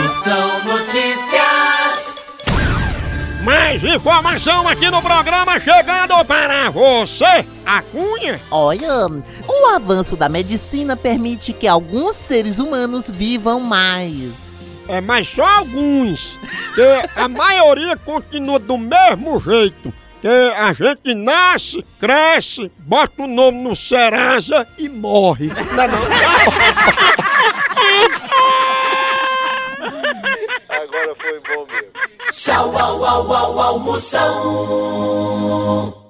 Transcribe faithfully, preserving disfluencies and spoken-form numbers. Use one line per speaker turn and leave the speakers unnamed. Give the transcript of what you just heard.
Moção Notícias.
Mais informação aqui no programa chegando para você, a Cunha.
Olha, o avanço da medicina permite que alguns seres humanos vivam mais.
É, mas só alguns, que a maioria continua do mesmo jeito. Que a gente nasce, cresce, bota o nome no Serasa e morre. Não é não?
Agora foi bom mesmo.
Tchau, au, au, au, au, Moção.